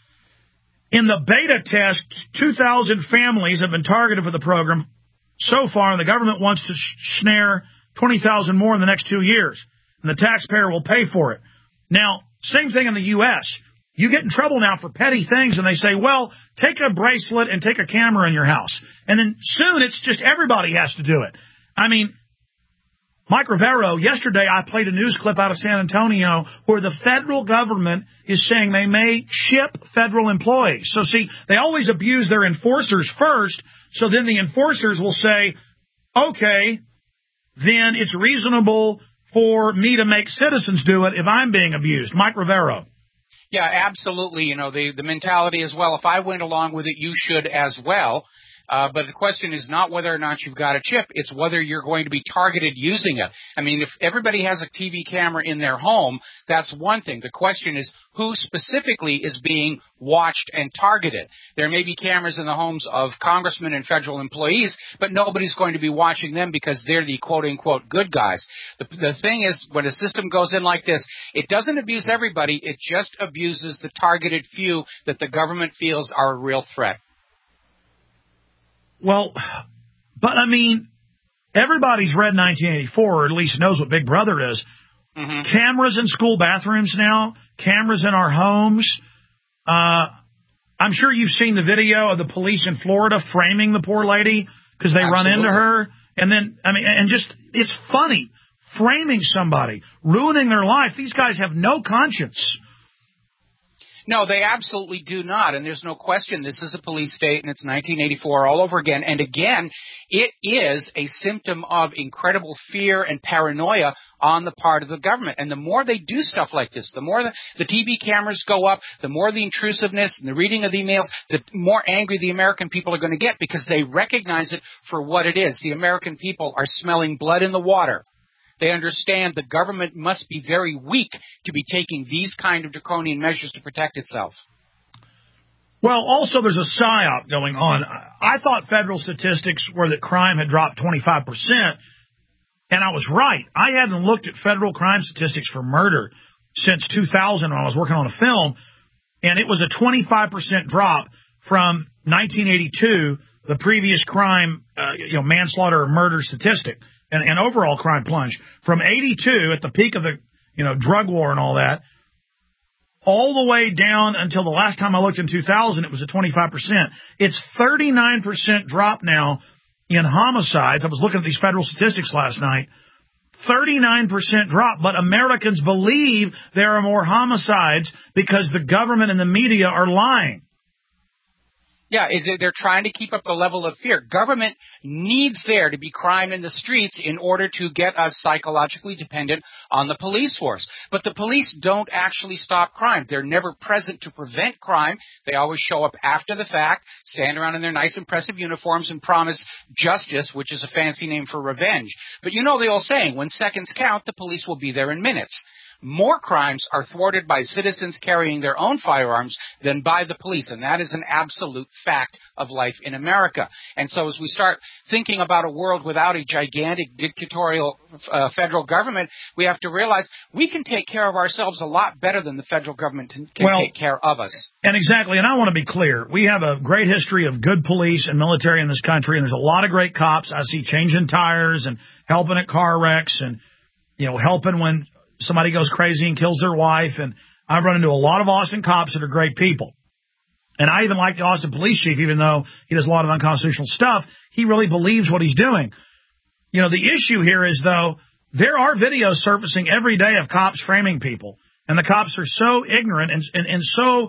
In the beta test, two thousand families have been targeted for the program so far, and the government wants to snare twenty thousand more in the next two years, and the taxpayer will pay for it. Now, same thing in the U S You get in trouble now for petty things, and they say, well, take a bracelet and take a camera in your house. And then soon it's just everybody has to do it. I mean, Mike Rivero, yesterday I played a news clip out of San Antonio where the federal government is saying they may ship federal employees. So, see, they always abuse their enforcers first, so then the enforcers will say, okay, then it's reasonable for me to make citizens do it if I'm being abused. Mike Rivero. Yeah, absolutely. You know, the, the mentality as well, if I went along with it, you should as well. Uh, but the question is not whether or not you've got a chip. It's whether you're going to be targeted using it. I mean, if everybody has a T V camera in their home, that's one thing. The question is who specifically is being watched and targeted. There may be cameras in the homes of congressmen and federal employees, but nobody's going to be watching them because they're the quote-unquote good guys. The, the thing is, when a system goes in like this, it doesn't abuse everybody. It just abuses the targeted few that the government feels are a real threat. Well, but I mean, everybody's read nineteen eighty-four, or at least knows what Big Brother is. Mm-hmm. Cameras in school bathrooms now, cameras in our homes. Uh, I'm sure you've seen the video of the police in Florida framing the poor lady because they Absolutely. run into her. And then, I mean, and just, it's funny. framing somebody, ruining their life. These guys have no conscience. No, they absolutely do not, and there's no question this is a police state, and it's nineteen eighty-four all over again. And again, it is a symptom of incredible fear and paranoia on the part of the government. And the more they do stuff like this, the more the, the T V cameras go up, the more the intrusiveness and the reading of emails, the more angry the American people are going to get because they recognize it for what it is. The American people are smelling blood in the water. They understand the government must be very weak to be taking these kind of draconian measures to protect itself. Well, also there's a psyop going on. I thought federal statistics were that crime had dropped twenty-five percent, and I was right. I hadn't looked at federal crime statistics for murder since two thousand when I was working on a film, and it was a twenty-five percent drop from nineteen eighty-two, the previous crime, uh, you know, manslaughter or murder statistic. And, and overall crime plunge from eighty-two at the peak of the, you know, drug war and all that, all the way down until the last time I looked in two thousand, it was at twenty-five percent. It's thirty-nine percent drop now in homicides. I was looking at these federal statistics last night. thirty-nine percent drop, but Americans believe there are more homicides because the government and the media are lying. Yeah, they're trying to keep up the level of fear. Government needs there to be crime in the streets in order to get us psychologically dependent on the police force. But the police don't actually stop crime. They're never present to prevent crime. They always show up after the fact, stand around in their nice, impressive uniforms and promise justice, which is a fancy name for revenge. But you know the old saying, when seconds count, the police will be there in minutes. More crimes are thwarted by citizens carrying their own firearms than by the police, and that is an absolute fact of life in America. And so as we start thinking about a world without a gigantic dictatorial uh, federal government, we have to realize we can take care of ourselves a lot better than the federal government can well, take care of us. And exactly, and I want to be clear. We have a great history of good police and military in this country, and there's a lot of great cops. I see changing tires and helping at car wrecks and, you know, helping when somebody goes crazy and kills their wife, and I've run into a lot of Austin cops that are great people. And I even like the Austin police chief, even though he does a lot of unconstitutional stuff. He really believes what he's doing. You know, the issue here is, though, there are videos surfacing every day of cops framing people, and the cops are so ignorant and, and, and so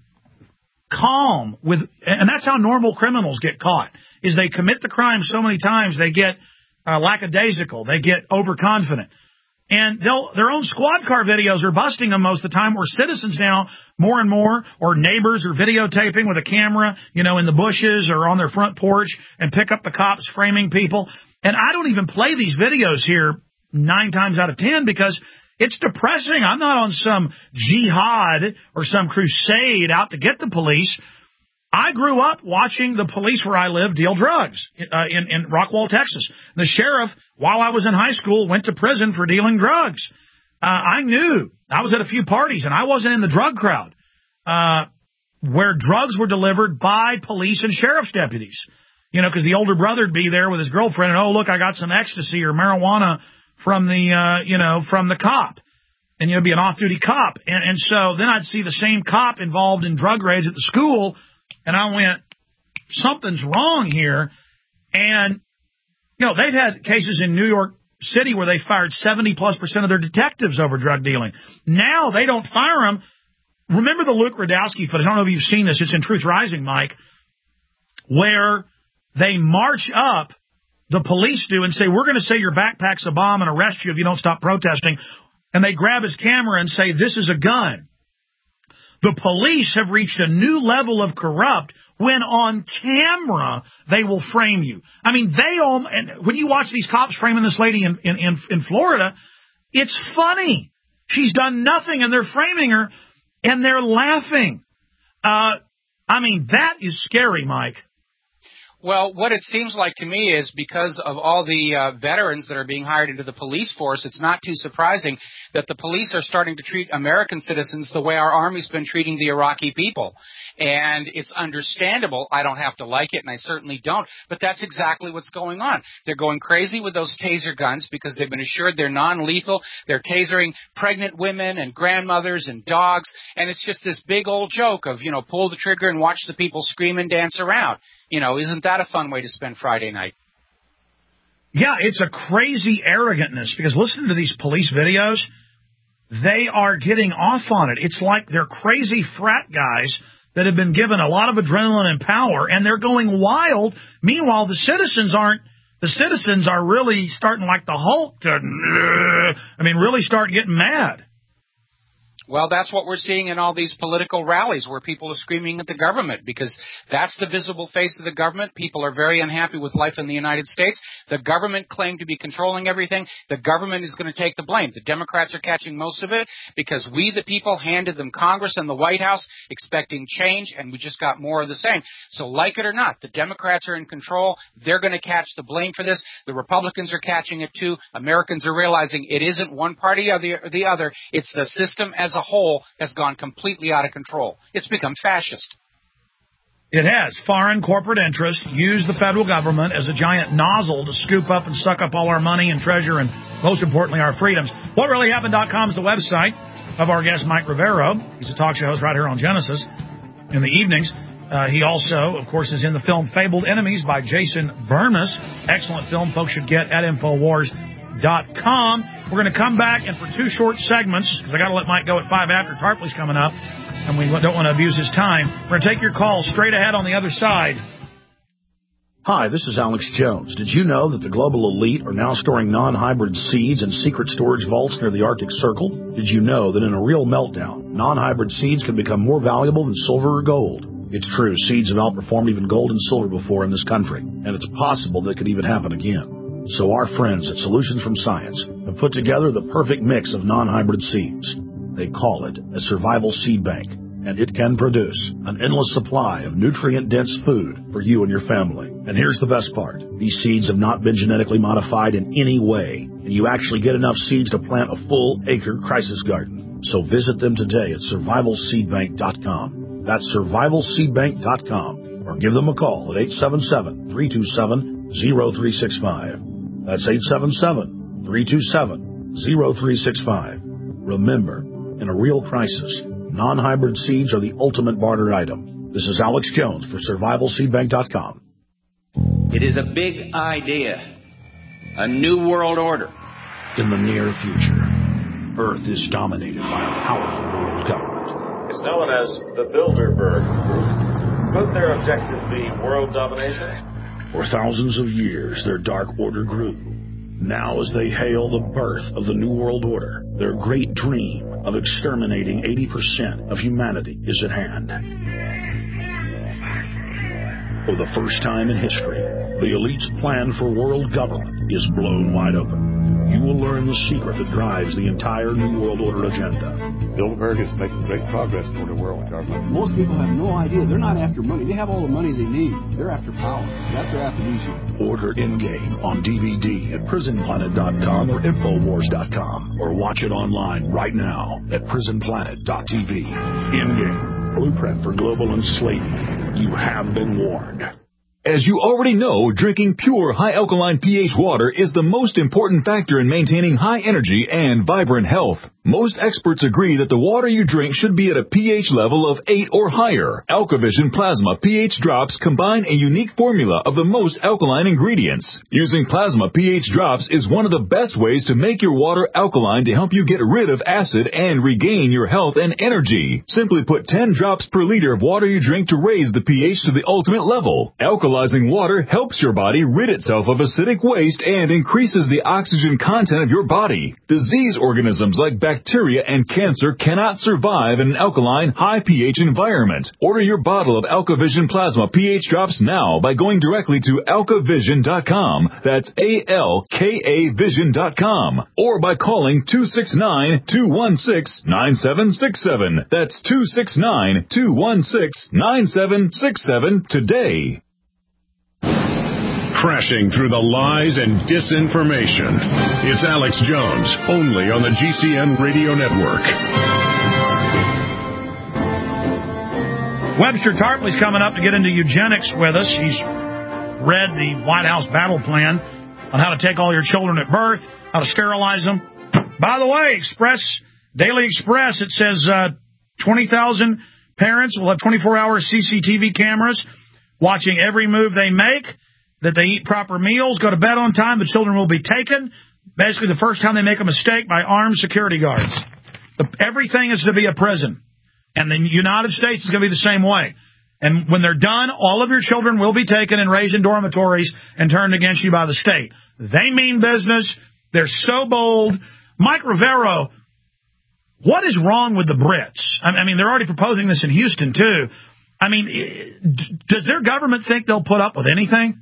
calm with, and that's how normal criminals get caught, is they commit the crime so many times they get uh, lackadaisical, they get overconfident. And they'll, their own squad car videos are busting them most of the time, where citizens now, more and more, or neighbors are videotaping with a camera, you know, in the bushes or on their front porch and pick up the cops framing people. And I don't even play these videos here nine times out of ten because it's depressing. I'm not on some jihad or some crusade out to get the police. I grew up watching the police where I live deal drugs uh, in, in Rockwall, Texas. The sheriff, while I was in high school, went to prison for dealing drugs. Uh, I knew. I was at a few parties, and I wasn't in the drug crowd, uh, where drugs were delivered by police and sheriff's deputies. You know, because the older brother would be there with his girlfriend, and, oh, look, I got some ecstasy or marijuana from the, uh, you know, from the cop. And, you know, be an off-duty cop. And, and so then I'd see the same cop involved in drug raids at the school, and I went, something's wrong here. And, you know, they've had cases in New York City where they fired seventy plus percent of their detectives over drug dealing. Now they don't fire them. Remember the Luke Radowski footage? I don't know if you've seen this. It's in Truth Rising, Mike, where they march up, the police do, and say, we're going to say your backpack's a bomb and arrest you if you don't stop protesting. And they grab his camera and say, this is a gun. The police have reached a new level of corrupt when on camera they will frame you. I mean, they all, and when you watch these cops framing this lady in, in, in, in Florida, it's funny. She's done nothing and they're framing her and they're laughing. Uh, I mean, that is scary, Mike. Well, what it seems like to me is because of all the uh, veterans that are being hired into the police force, it's not too surprising that the police are starting to treat American citizens the way our Army's been treating the Iraqi people. And it's understandable. I don't have to like it, and I certainly don't, but that's exactly what's going on. They're going crazy with those taser guns because they've been assured they're non-lethal. They're tasering pregnant women and grandmothers and dogs, and it's just this big old joke of, you know, pull the trigger and watch the people scream and dance around. You know, isn't that a fun way to spend Friday night? Yeah, it's a crazy arrogantness, because listen to these police videos. They are getting off on it. It's like they're crazy frat guys that have been given a lot of adrenaline and power, and they're going wild. Meanwhile, the citizens aren't. The citizens are really starting like the Hulk to, I mean, really start getting mad. Well, that's what we're seeing in all these political rallies where people are screaming at the government, because that's the visible face of the government. People are very unhappy with life in the United States. The government claimed to be controlling everything. The government is going to take the blame. The Democrats are catching most of it because we, the people, handed them Congress and the White House expecting change, and we just got more of the same. So like it or not, the Democrats are in control. They're going to catch the blame for this. The Republicans are catching it too. Americans are realizing it isn't one party or the, or the other. It's the system as a whole has gone completely out of control. It's become fascist. It has. Foreign corporate interests use the federal government as a giant nozzle to scoop up and suck up all our money and treasure and, most importantly, our freedoms. what really happened dot com is the website of our guest, Mike Rivero. He's a talk show host right here on Genesis in the evenings. Uh, he also, of course, is in the film Fabled Enemies by Jason Bermas. Excellent film folks should get at Infowars dot com. We're going to come back, and for two short segments, because I got to let Mike go at five after Tarpley's coming up, and we don't want to abuse his time. We're going to take your calls straight ahead on the other side. Hi, this is Alex Jones. Did you know that the global elite are now storing non-hybrid seeds in secret storage vaults near the Arctic Circle? Did you know that in a real meltdown, non-hybrid seeds can become more valuable than silver or gold? It's true, seeds have outperformed even gold and silver before in this country, and it's possible that could even happen again. So our friends at Solutions from Science have put together the perfect mix of non-hybrid seeds. They call it a survival seed bank, and it can produce an endless supply of nutrient-dense food for you and your family. And here's the best part. These seeds have not been genetically modified in any way, and you actually get enough seeds to plant a full acre crisis garden. So visit them today at survival seed bank dot com. That's survival seed bank dot com, or give them a call at eight seven seven, three two seven, zero three six five. That's eight seven seven, three two seven, zero three six five. Remember, in a real crisis, non-hybrid seeds are the ultimate barter item. This is Alex Jones for survival seed bank dot com. It is a big idea. A new world order. In the near future, Earth is dominated by a powerful world government. It's known as the Bilderberg Group. Could their objective be world domination? For thousands of years, their dark order grew. Now, as they hail the birth of the New World Order, their great dream of exterminating eighty percent of humanity is at hand. For the first time in history, the elite's plan for world government is blown wide open. You will learn the secret that drives the entire New World Order agenda. Bilderberg is making great progress toward a world government. Most people have no idea. They're not after money. They have all the money they need. They're after power. That's their aphrodisiac. Order In-Game on D V D at prison planet dot com or infowars dot com, or watch it online right now at prison planet dot t v. In-Game, blueprint for global enslavement. You have been warned. As you already know, drinking pure, high-alkaline pH water is the most important factor in maintaining high energy and vibrant health. Most experts agree that the water you drink should be at a pH level of eight or higher. AlkaVision Plasma pH drops combine a unique formula of the most alkaline ingredients. Using Plasma pH drops is one of the best ways to make your water alkaline to help you get rid of acid and regain your health and energy. Simply put ten drops per liter of water you drink to raise the pH to the ultimate level. Alkalizing water helps your body rid itself of acidic waste and increases the oxygen content of your body. Disease organisms like bacteria Bacteria and cancer cannot survive in an alkaline, high pH environment. Order your bottle of AlkaVision Plasma pH drops now by going directly to alka vision dot com. That's A L K A vision dot com. Or by calling two six nine, two one six, nine seven six seven. That's two six nine, two one six, nine seven six seven today. Crashing through the lies and disinformation. It's Alex Jones, only on the G C N Radio Network. Webster Tarpley's coming up to get into eugenics with us. He's read the White House battle plan on how to take all your children at birth, how to sterilize them. By the way, Express, Daily Express, it says uh, twenty thousand parents will have twenty-four hour C C T V cameras watching every move they make. that they eat proper meals, go to bed on time, the children will be taken. Basically, the first time they make a mistake, by armed security guards. The, everything is to be a prison. And the United States is going to be the same way. And when they're done, all of your children will be taken and raised in dormitories and turned against you by the state. They mean business. They're so bold. Mike Rivero, what is wrong with the Brits? I mean, they're already proposing this in Houston, too. I mean, does their government think they'll put up with anything?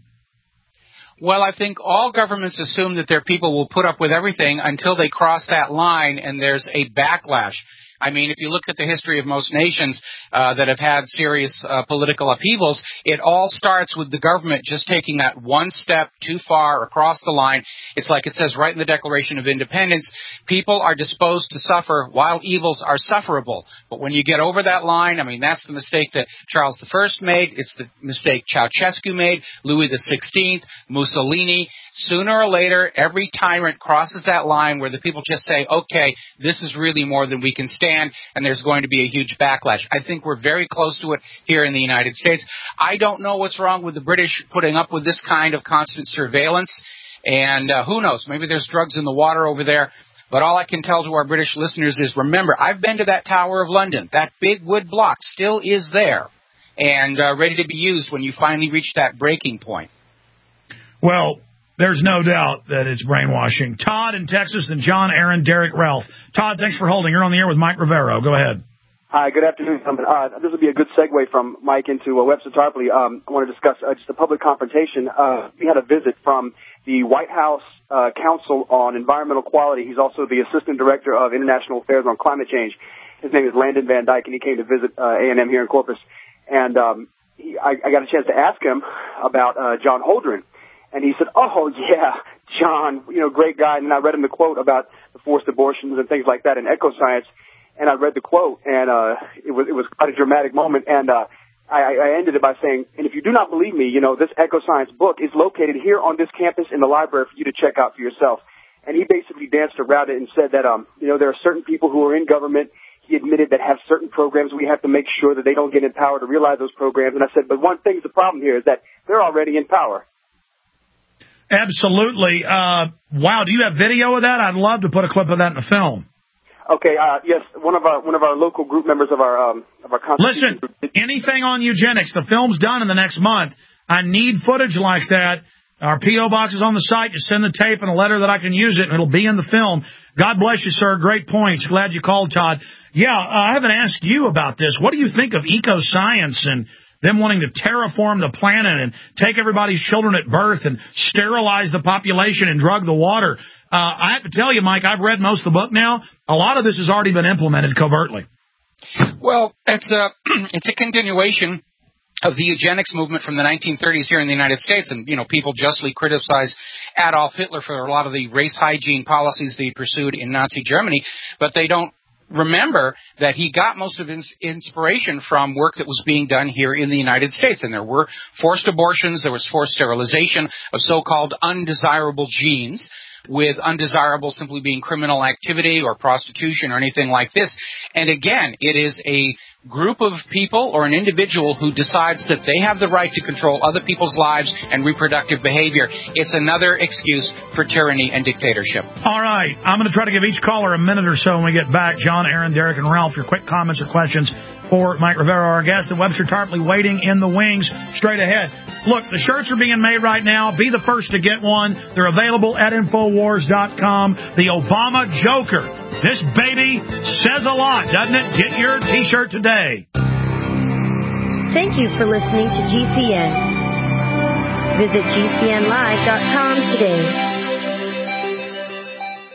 Well, I think all governments assume that their people will put up with everything until they cross that line and there's a backlash. I mean, if you look at the history of most nations uh, that have had serious uh, political upheavals, it all starts with the government just taking that one step too far across the line. It's like it says right in the Declaration of Independence, people are disposed to suffer while evils are sufferable. But when you get over that line, I mean, that's the mistake that Charles the First made. It's the mistake Ceausescu made, Louis the Sixteenth, Mussolini. Sooner or later, every tyrant crosses that line where the people just say, okay, this is really more than we can stand, and there's going to be a huge backlash. I think we're very close to it here in the United States. I don't know what's wrong with the British putting up with this kind of constant surveillance, and uh, who knows, maybe there's drugs in the water over there. But all I can tell to our British listeners is, remember, I've been to that Tower of London. That big wood block still is there and uh, ready to be used when you finally reach that breaking point. Well, there's no doubt that it's brainwashing. Todd in Texas, then John, Aaron, Derek, Ralph. Todd, thanks for holding. You're on the air with Mike Rivero. Go ahead. Hi, good afternoon. Uh, this will be a good segue from Mike into uh, Webster Tarpley. Um, I want to discuss uh, just a public confrontation. Uh, we had a visit from the White House uh, Council on Environmental Quality. He's also the Assistant Director of International Affairs on Climate Change. His name is Landon Van Dyke, and he came to visit uh, A and M here in Corpus. And um, he, I, I got a chance to ask him about uh, John Holdren. And he said, oh, yeah, John, you know, great guy. And I read him the quote about the forced abortions and things like that in Ecoscience. And I read the quote, and uh, it was it was quite a dramatic moment. And uh, I, I ended it by saying, and if you do not believe me, you know, this Ecoscience book is located here on this campus in the library for you to check out for yourself. And he basically danced around it and said that, um, you know, there are certain people who are in government, he admitted, that have certain programs. We have to make sure that they don't get in power to realize those programs. And I said, but one thing's the problem here is that they're already in power. Absolutely. Uh, wow, do you have video of that? I'd love to put a clip of that in the film. Okay, uh, yes, one of our one of our local group members of our um, of our Listen, group. Anything on eugenics, the film's done in the next month. I need footage like that. Our P O box is on the site. Just send the tape and a letter that I can use it, and it'll be in the film. God bless you, sir. Great points. Glad you called, Todd. Yeah, uh, I haven't asked you about this. What do you think of eco-science and them wanting to terraform the planet and take everybody's children at birth and sterilize the population and drug the water? Uh, I have to tell you, Mike, I've read most of the book now. A lot of this has already been implemented covertly. Well, it's a, it's a continuation of the eugenics movement from the nineteen thirties here in the United States. And, you know, people justly criticize Adolf Hitler for a lot of the race hygiene policies that he pursued in Nazi Germany, but they don't remember that he got most of his inspiration from work that was being done here in the United States. And there were forced abortions, there was forced sterilization of so-called undesirable genes, with undesirable simply being criminal activity or prostitution or anything like this. And again, it is a group of people or an individual who decides that they have the right to control other people's lives and reproductive behavior. It's another excuse for tyranny and dictatorship. All right. I'm going to try to give each caller a minute or so when we get back. John, Aaron, Derek, and Ralph, your quick comments or questions for Mike Rivero, our guest, and Webster Tarpley waiting in the wings straight ahead. Look, the shirts are being made right now. Be the first to get one. They're available at Infowars dot com. The Obama Joker. This baby says a lot, doesn't it? Get your T-shirt today. Thank you for listening to G C N. Visit G C N live dot com today.